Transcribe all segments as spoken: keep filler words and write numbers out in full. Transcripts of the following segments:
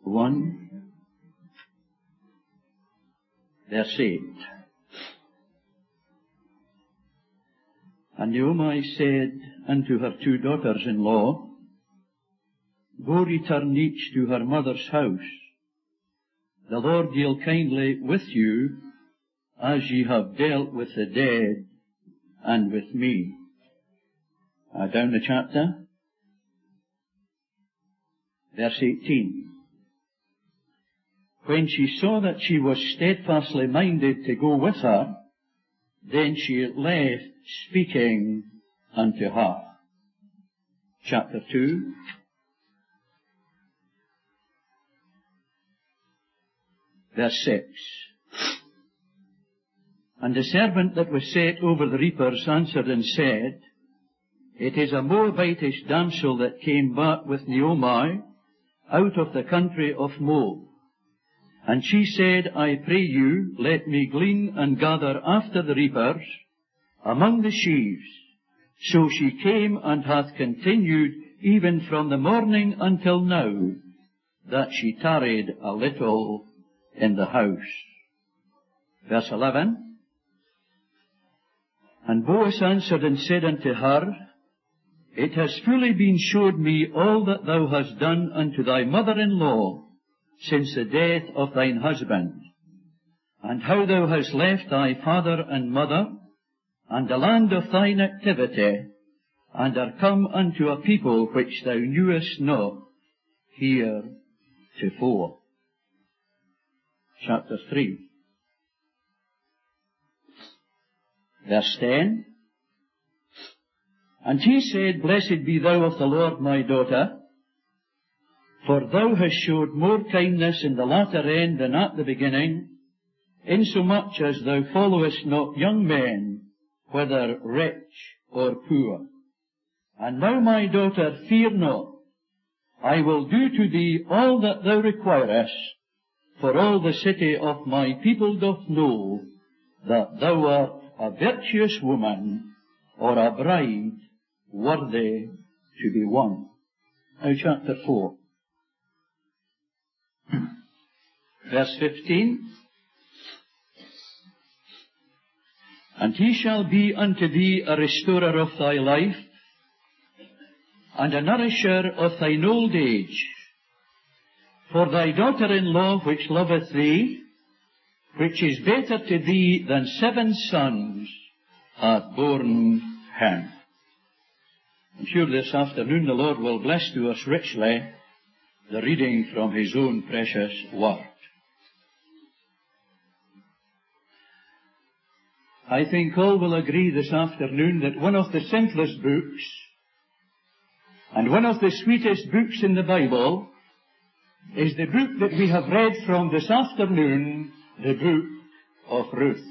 one, verse eight. And Naomi said unto her two daughters-in-law, Go return each to her mother's house. The Lord deal kindly with you, as ye have dealt with the dead and with me. Uh, down the chapter. Verse eighteen. When she saw that she was steadfastly minded to go with her, then she left speaking unto her. Chapter two. Verse six. And the servant that was set over the reapers answered and said, It is a Moabitish damsel that came back with Naomi out of the country of Moab. And she said, I pray you, let me glean and gather after the reapers among the sheaves. So she came and hath continued even from the morning until now, that she tarried a little in the house. Verse eleven. And Boaz answered and said unto her, It has fully been showed me all that thou hast done unto thy mother-in-law since the death of thine husband, and how thou hast left thy father and mother, and the land of thy nativity, and are come unto a people which thou knewest not heretofore. Chapter three. Verse ten. And he said, Blessed be thou of the Lord, my daughter, for thou hast showed more kindness in the latter end than at the beginning, insomuch as thou followest not young men, whether rich or poor. And now, my daughter, fear not. I will do to thee all that thou requirest, for all the city of my people doth know that thou art a virtuous woman, or a bride worthy to be won. Now chapter four. Verse fifteen. And he shall be unto thee a restorer of thy life, and a nourisher of thine old age. For thy daughter-in-law which loveth thee, which is better to thee than seven sons, hath borne him. I'm sure this afternoon the Lord will bless to us richly the reading from His own precious word. I think all will agree this afternoon that one of the simplest books and one of the sweetest books in the Bible is the book that we have read from this afternoon, the book of Ruth.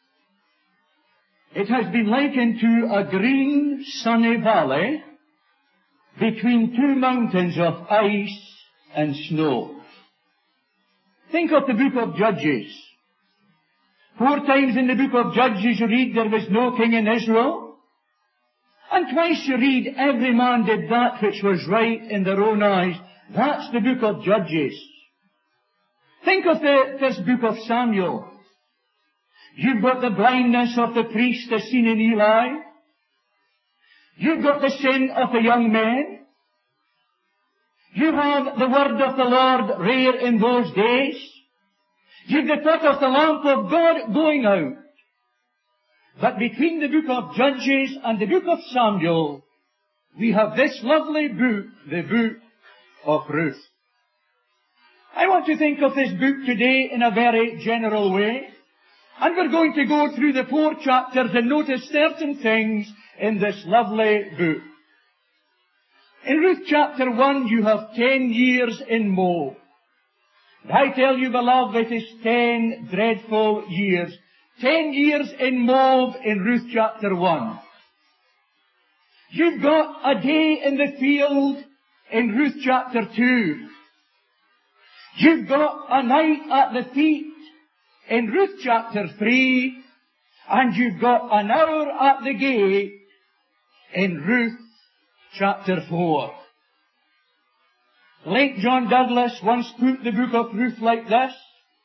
It has been likened to a green, sunny valley between two mountains of ice and snow. Think of the book of Judges. Four times in the book of Judges you read there was no king in Israel. And twice you read every man did that which was right in their own eyes. That's the book of Judges. Think of the, this book of Samuel. You've got the blindness of the priest as seen in Eli. You've got the sin of the young men. You have the word of the Lord rare in those days. You've the thought of the lamp of God going out. But between the book of Judges and the book of Samuel, we have this lovely book, the book of Ruth. I want to think of this book today in a very general way. And we're going to go through the four chapters and notice certain things in this lovely book. In Ruth chapter one, you have ten years in Moab. I tell you, beloved, it is ten dreadful years. Ten years in Moab in Ruth chapter one. You've got a day in the field in Ruth chapter two. You've got a night at the feet in Ruth chapter three. And you've got an hour at the gate in Ruth chapter four. Late John Douglas once put the book of Ruth like this.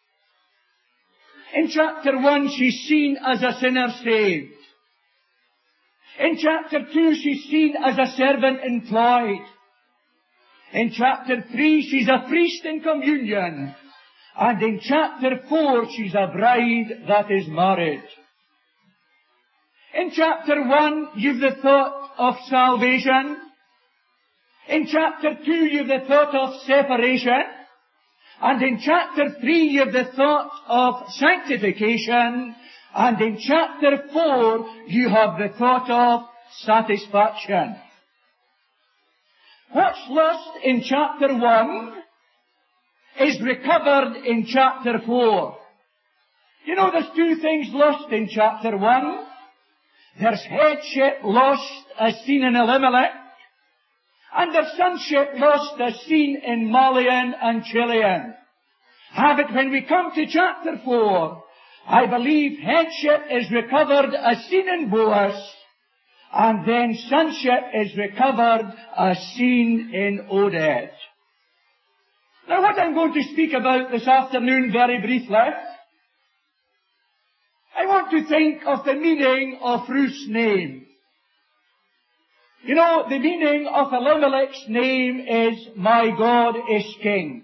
In chapter one, she's seen as a sinner saved. In chapter two, she's seen as a servant employed. In chapter three, she's a priest in communion. And in chapter four, she's a bride that is married. In chapter one, you've the thought of salvation. In chapter two, you've the thought of separation. And in chapter three, you've the thought of sanctification. And in chapter four, you have the thought of satisfaction. What's lost in chapter one is recovered in chapter four. You know, there's two things lost in chapter one. There's headship lost as seen in Elimelech, and there's sonship lost as seen in Mahlon and Chilion. Have it when we come to chapter four. I believe headship is recovered as seen in Boaz, and then sonship is recovered as seen in Oded. Now what I'm going to speak about this afternoon very briefly, I want to think of the meaning of Ruth's name. You know, the meaning of Elimelech's name is, my God is King.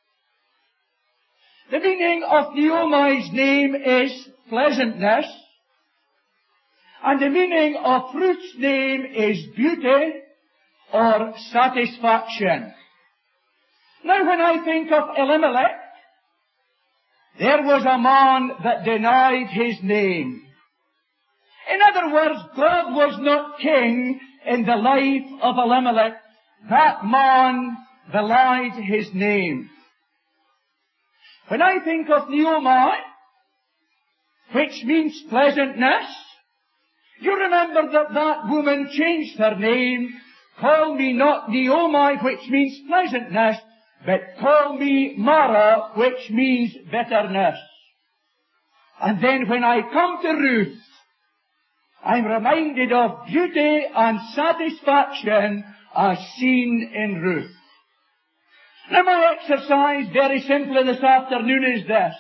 The meaning of Naomi's name is pleasantness. And the meaning of Ruth's name is beauty or satisfaction. Now when I think of Elimelech, there was a man that denied his name. In other words, God was not king in the life of Elimelech. That man belied his name. When I think of Naomi, which means pleasantness, you remember that that woman changed her name. Call me not Naomi, which means pleasantness, but call me Mara, which means bitterness. And then when I come to Ruth, I'm reminded of beauty and satisfaction as seen in Ruth. Now my exercise, very simply this afternoon, is this.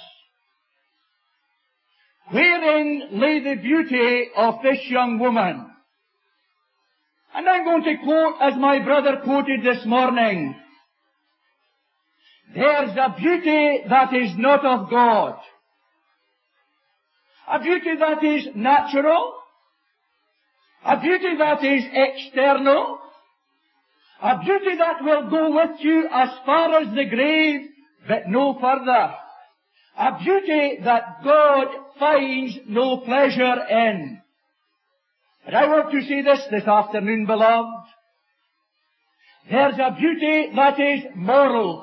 Wherein lay the beauty of this young woman? And I'm going to quote as my brother quoted this morning. There's a beauty that is not of God. A beauty that is natural. A beauty that is external. A beauty that will go with you as far as the grave, but no further. A beauty that God finds no pleasure in. But I want to say this this afternoon, beloved. There's a beauty that is moral.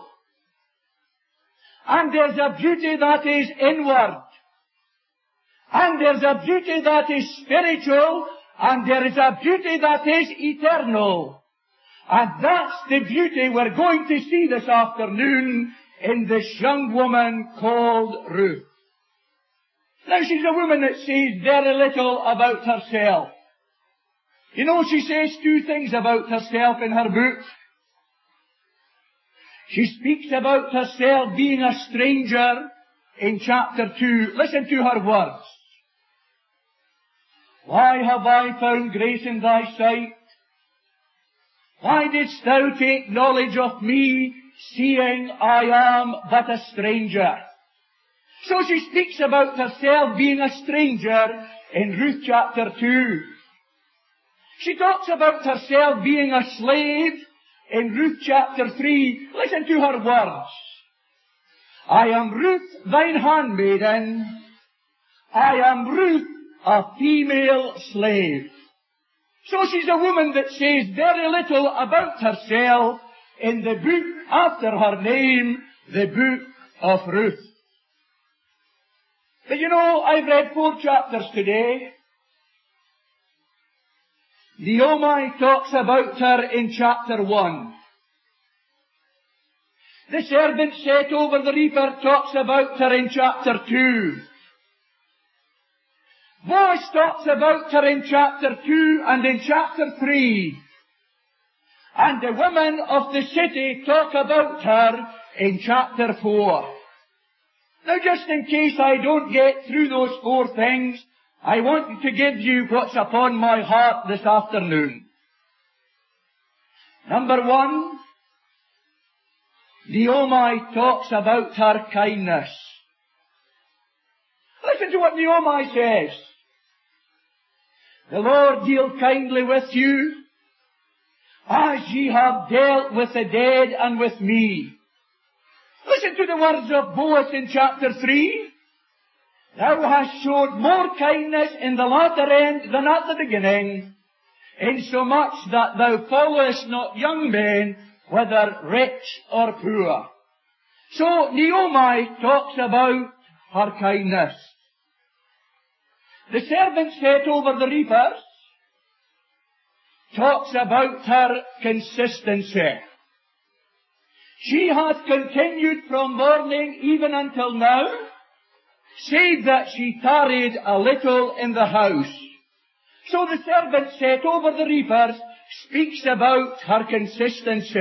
And there's a beauty that is inward. And there's a beauty that is spiritual. And there is a beauty that is eternal. And that's the beauty we're going to see this afternoon in this young woman called Ruth. Now she's a woman that says very little about herself. You know, she says two things about herself in her book. She speaks about herself being a stranger in chapter two. Listen to her words. Why have I found grace in thy sight? Why didst thou take knowledge of me, seeing I am but a stranger? So she speaks about herself being a stranger in Ruth chapter two. She talks about herself being a slave in Ruth chapter three. Listen to her words. I am Ruth, thine handmaiden. I am Ruth, a female slave. So she's a woman that says very little about herself in the book after her name, the book of Ruth. But you know, I've read four chapters today. Naomi talks about her in chapter one. The servant set over the reaper talks about her in chapter two. Boaz talks about her in chapter two and in chapter three. And the women of the city talk about her in chapter four. Now, just in case I don't get through those four things, I want to give you what's upon my heart this afternoon. Number one, Naomi talks about her kindness. Listen to what Naomi says. The Lord deal kindly with you, as ye have dealt with the dead and with me. Listen to the words of Boaz in chapter three. Thou hast showed more kindness in the latter end than at the beginning, insomuch that thou followest not young men, whether rich or poor. So Naomi talks about her kindness. The servant set over the reapers talks about her consistency. She hath continued from morning even until now, save that she tarried a little in the house. So the servant set over the reapers speaks about her consistency.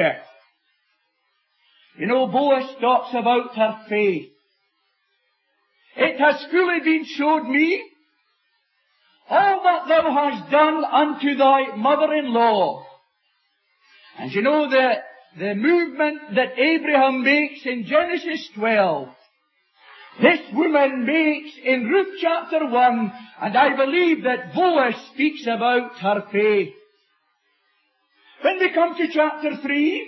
You know, Boaz talks about her faith. It has fully been showed me all that thou hast done unto thy mother-in-law. And you know the, the movement that Abraham makes in Genesis twelve. This woman makes in Ruth chapter one, and I believe that Boaz speaks about her faith. When we come to chapter three,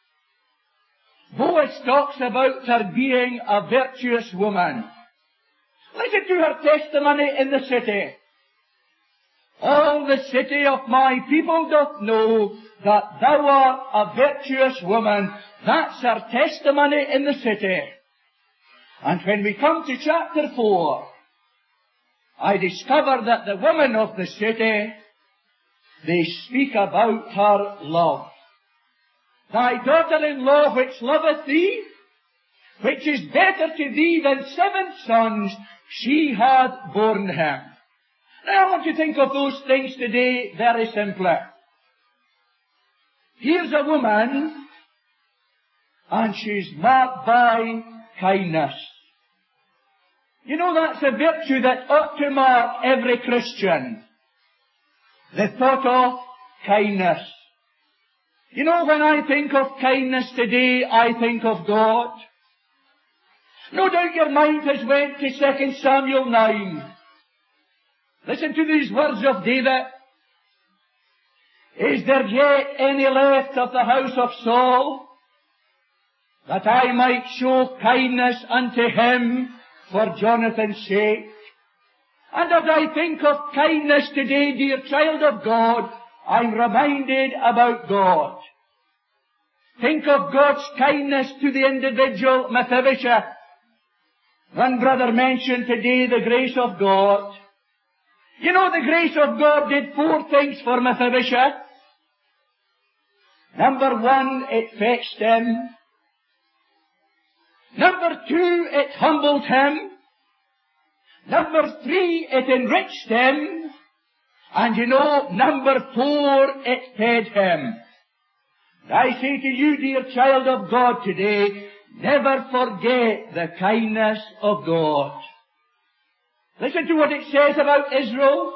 Boaz talks about her being a virtuous woman. Listen to her testimony in the city. All the city of my people doth know that thou art a virtuous woman. That's her testimony in the city. And when we come to chapter four, I discover that the women of the city, they speak about her love. Thy daughter-in-law which loveth thee, which is better to thee than seven sons, she hath borne him. Now I want you to think of those things today very simply. Here's a woman, and she's marked by kindness. You know, that's a virtue that ought to mark every Christian. The thought of kindness. You know, when I think of kindness today, I think of God. No doubt your mind has went to Second Samuel nine. Listen to these words of David. Is there yet any left of the house of Saul, that I might show kindness unto him for Jonathan's sake? And as I think of kindness today, dear child of God, I'm reminded about God. Think of God's kindness to the individual Mephibosheth. One brother mentioned today the grace of God. You know, the grace of God did four things for Mephibosheth. Number one, it fetched him. Number two, it humbled him. Number three, it enriched him. And you know, number four, it fed him. I say to you, dear child of God today, never forget the kindness of God. Listen to what it says about Israel.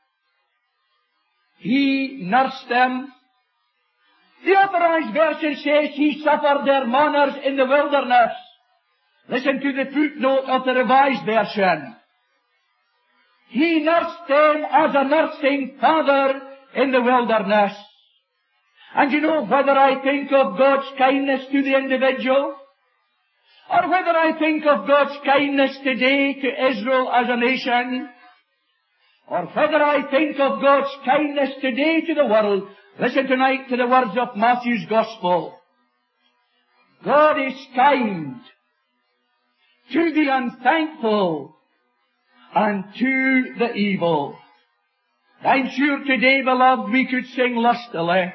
He nursed them. The Authorized Version says he suffered their manners in the wilderness. Listen to the footnote of the Revised Version. He nursed them as a nursing father in the wilderness. And you know, whether I think of God's kindness to the individual, or whether I think of God's kindness today to Israel as a nation, or whether I think of God's kindness today to the world, listen tonight to the words of Matthew's Gospel. God is kind to the unthankful and to the evil. I'm sure today, beloved, we could sing lustily,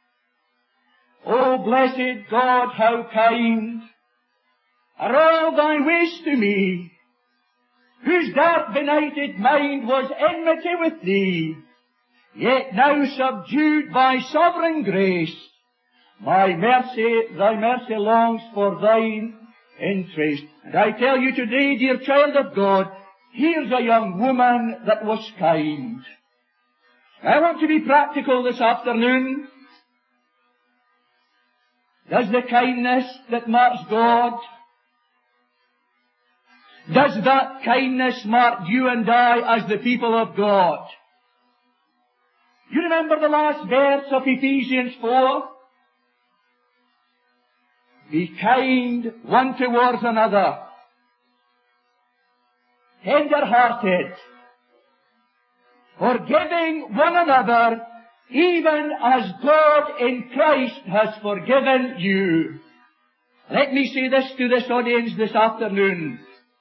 O blessed God, how kind are all thy ways to me, whose dark benighted mind was enmity with thee, yet now subdued by sovereign grace, My mercy, thy mercy longs for thine interest. And I tell you today, dear child of God, here's a young woman that was kind. I want to be practical this afternoon. Does the kindness that marks God, does that kindness mark you and I as the people of God? You remember the last verse of Ephesians four? Be kind one towards another, tender-hearted, forgiving one another, even as God in Christ has forgiven you. Let me say this to this audience this afternoon.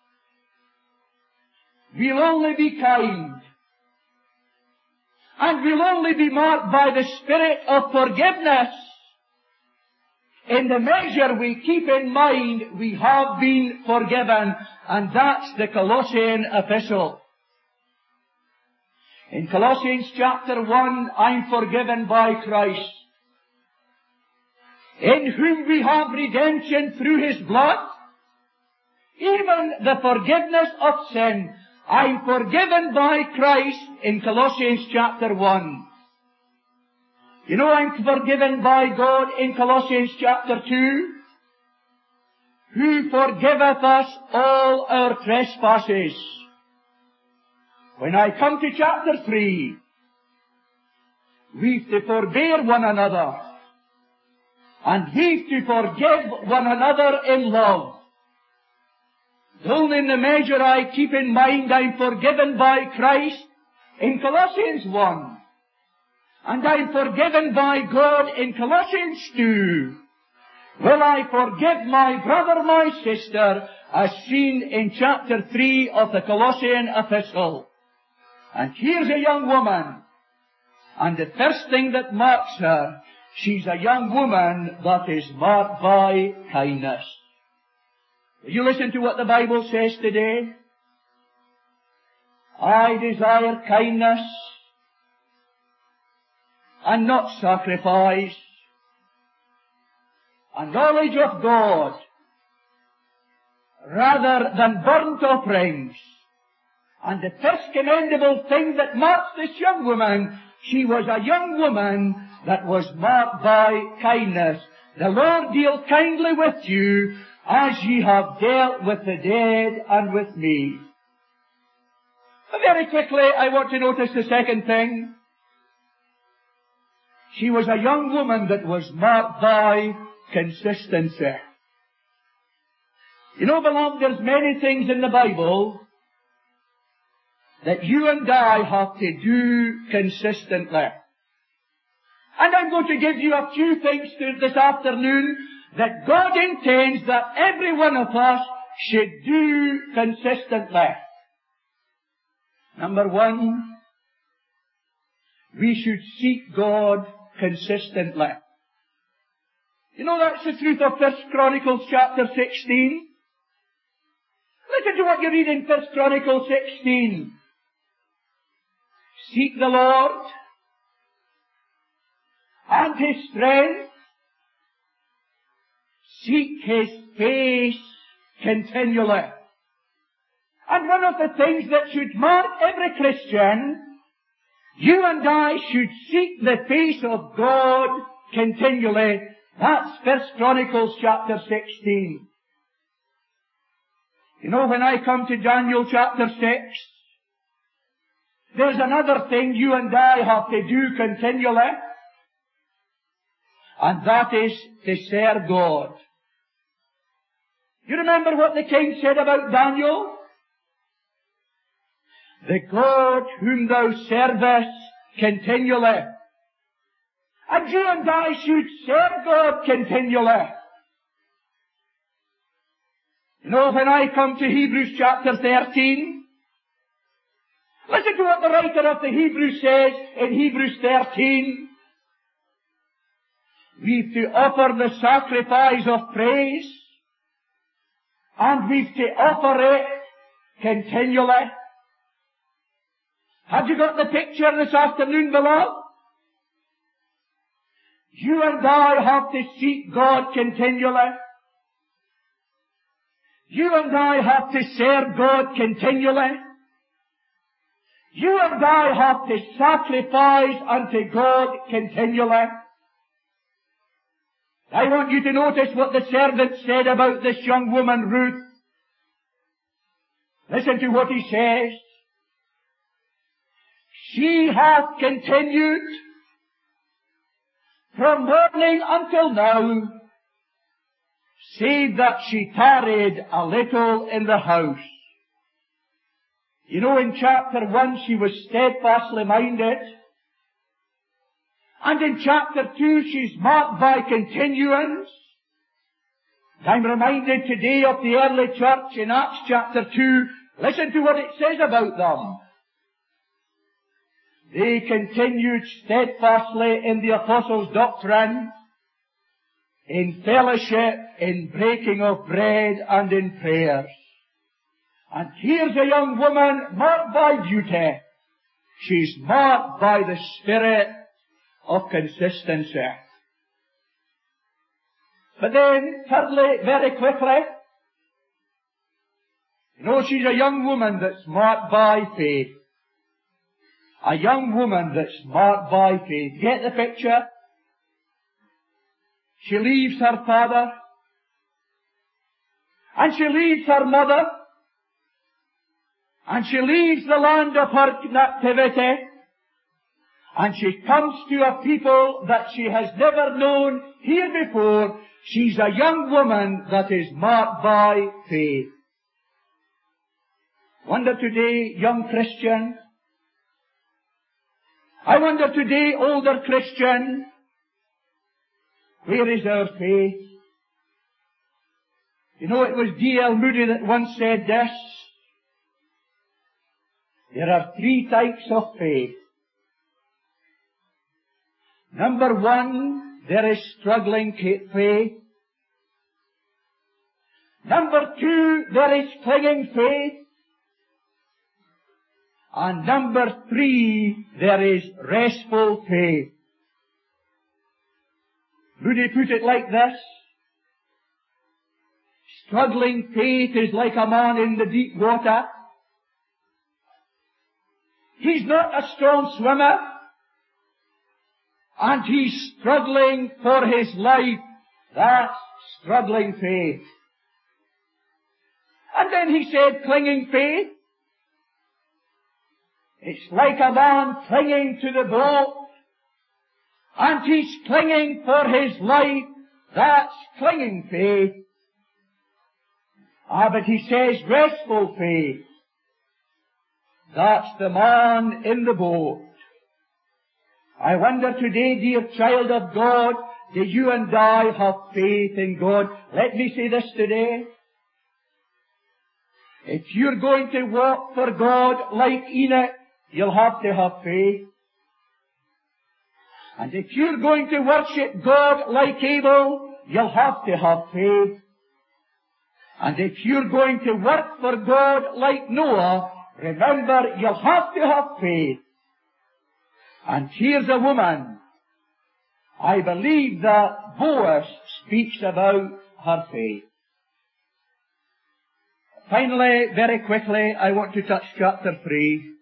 We'll only be kind, and we'll only be marked by the spirit of forgiveness in the measure we keep in mind we have been forgiven, and that's the Colossian epistle. In Colossians chapter one, I'm forgiven by Christ, in whom we have redemption through His blood, even the forgiveness of sin. I'm forgiven by Christ in Colossians chapter one. You know, I'm forgiven by God in Colossians chapter two, who forgiveth us all our trespasses. When I come to chapter three, we've to forbear one another, and we've to forgive one another in love. Only in the measure I keep in mind I'm forgiven by Christ in Colossians one, and I'm forgiven by God in Colossians two, will I forgive my brother, my sister, as seen in chapter three of the Colossian epistle. And here's a young woman, and the first thing that marks her, she's a young woman that is marked by kindness. Will you listen to what the Bible says today? I desire kindness and not sacrifice, a knowledge of God rather than burnt offerings. And the first commendable thing that marks this young woman, she was a young woman that was marked by kindness. The Lord deal kindly with you as ye have dealt with the dead and with me. But very quickly, I want to notice the second thing. She was a young woman that was marked by consistency. You know, beloved, there's many things in the Bible that you and I have to do consistently. And I'm going to give you a few things to this afternoon that God intends that every one of us should do consistently. Number one, we should seek God consistently. You know, that's the truth of First Chronicles chapter sixteen. Listen to what you read in First Chronicles sixteen. Seek the Lord and His strength. Seek His face continually. And one of the things that should mark every Christian, you and I should seek the face of God continually. That's First Chronicles chapter sixteen. You know, when I come to Daniel chapter six, there's another thing you and I have to do continually, and that is to serve God. You remember what the king said about Daniel? The God whom thou servest continually. And you and I should serve God continually. You know, when I come to Hebrews chapter thirteen, listen to what the writer of the Hebrews says in Hebrews thirteen. We've to offer the sacrifice of praise, and we've to offer it continually. Have you got the picture this afternoon, beloved? You and I have to seek God continually. You and I have to serve God continually. You and I have to sacrifice unto God continually. I want you to notice what the servant said about this young woman, Ruth. Listen to what he says. She hath continued from morning until now, save that she tarried a little in the house. You know, in chapter one she was steadfastly minded. And in chapter two she's marked by continuance. I'm reminded today of the early church in Acts chapter two. Listen to what it says about them. They continued steadfastly in the apostles' doctrine, in fellowship, in breaking of bread, and in prayers. And here's a young woman marked by duty. She's marked by the spirit of consistency. But then, thirdly, very quickly, you know, she's a young woman that's marked by faith. A young woman that's marked by faith. Get the picture? She leaves her father, and she leaves her mother, and she leaves the land of her nativity, and she comes to a people that she has never known here before. She's a young woman that is marked by faith. Wonder today, young Christian, I wonder today, older Christian, where is our faith? You know, it was D L Moody that once said this. There are three types of faith. Number one, there is struggling faith. Number two, there is clinging faith. And number three, there is restful faith. Moody put it like this. Struggling faith is like a man in the deep water. He's not a strong swimmer, and he's struggling for his life. That's struggling faith. And then he said clinging faith. It's like a man clinging to the boat, and he's clinging for his life. That's clinging faith. Ah, but he says restful faith. That's the man in the boat. I wonder today, dear child of God, do you and I have faith in God? Let me say this today. If you're going to walk for God like Enoch, you'll have to have faith. And if you're going to worship God like Abel, you'll have to have faith. And if you're going to work for God like Noah, remember, you'll have to have faith. And here's a woman. I believe that Boaz speaks about her faith. Finally, very quickly, I want to touch chapter three.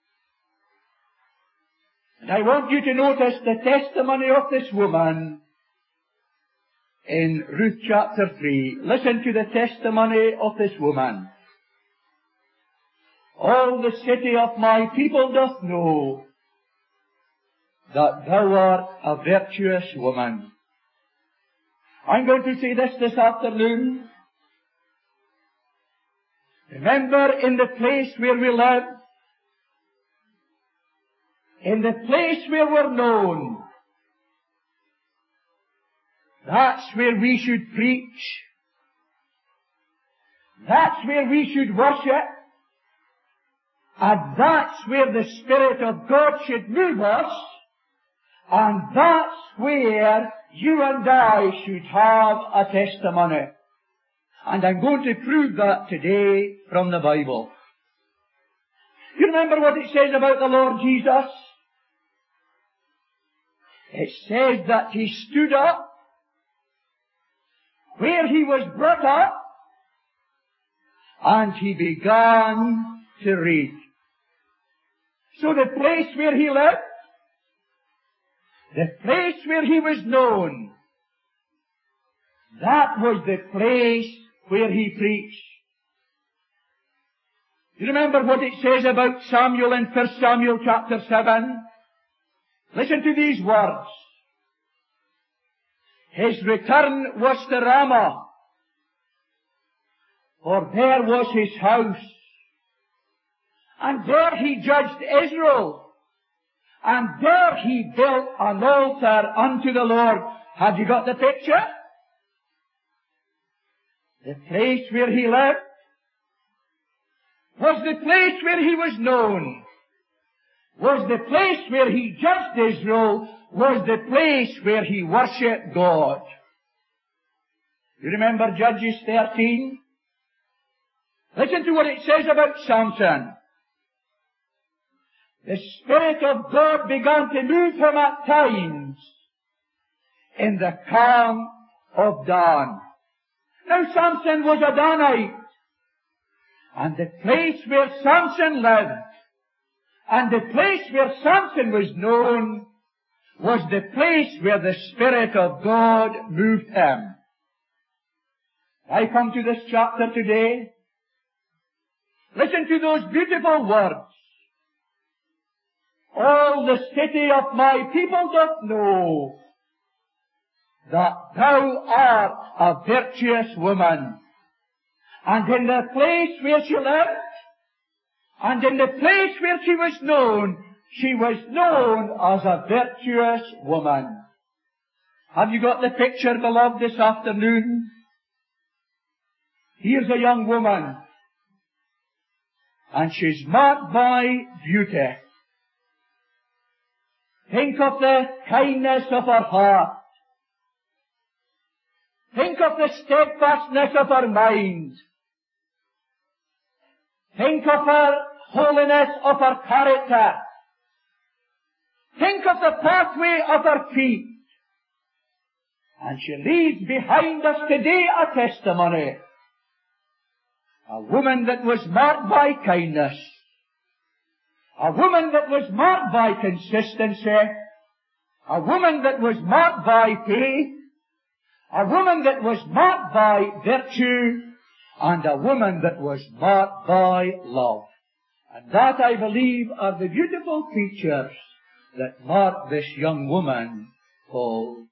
And I want you to notice the testimony of this woman in Ruth chapter three. Listen to the testimony of this woman. All the city of my people doth know that thou art a virtuous woman. I'm going to say this this afternoon. Remember, in the place where we live, in the place where we're known, that's where we should preach. That's where we should worship. And that's where the Spirit of God should move us. And that's where you and I should have a testimony. And I'm going to prove that today from the Bible. You remember what it says about the Lord Jesus? It says that he stood up where he was brought up, and he began to read. So the place where he lived, the place where he was known, that was the place where he preached. You remember what it says about Samuel in First Samuel chapter seven? Listen to these words. His return was to Ramah, for there was his house, and there he judged Israel, and there he built an altar unto the Lord. Have you got the picture? The place where he lived was the place where he was known, was the place where he judged Israel, was the place where he worshipped God. You remember Judges thirteen? Listen to what it says about Samson. The Spirit of God began to move him at times in the calm of dawn. Now Samson was a Danite, and the place where Samson lived, and the place where Samson was known, was the place where the Spirit of God moved him. I come to this chapter today. Listen to those beautiful words. All the city of my people doth know that thou art a virtuous woman. And in the place where she lived, and in the place where she was known, she was known as a virtuous woman. Have you got the picture, beloved, this afternoon? Here's a young woman, and she's marked by beauty. Think of the kindness of her heart. Think of the steadfastness of her mind. Think of her holiness of her character. Think of the pathway of her feet. And she leaves behind us today a testimony. A woman that was marked by kindness. A woman that was marked by consistency. A woman that was marked by faith. A woman that was marked by virtue. And a woman that was marked by love. And that, I believe, are the beautiful features that mark this young woman called